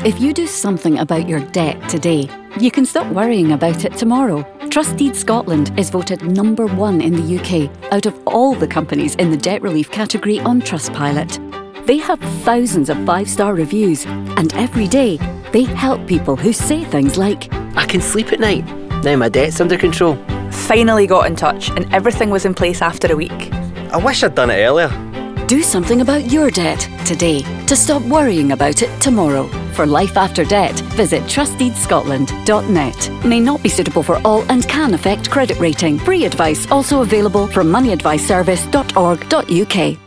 If you do something about your debt today, you can stop worrying about it tomorrow. Trustdeed Scotland is voted #1 in the UK out of all the companies in the debt relief category on Trustpilot. They have thousands of 5-star reviews, and every day they help people who say things like, I can sleep at night. Now my debt's under control. Finally got in touch and everything was in place after a week. I wish I'd done it earlier. do something about your debt today to stop worrying about it tomorrow. For life after debt, visit trusteedscotland.net. May not be suitable for all and can affect credit rating. Free advice also available from moneyadviceservice.org.uk.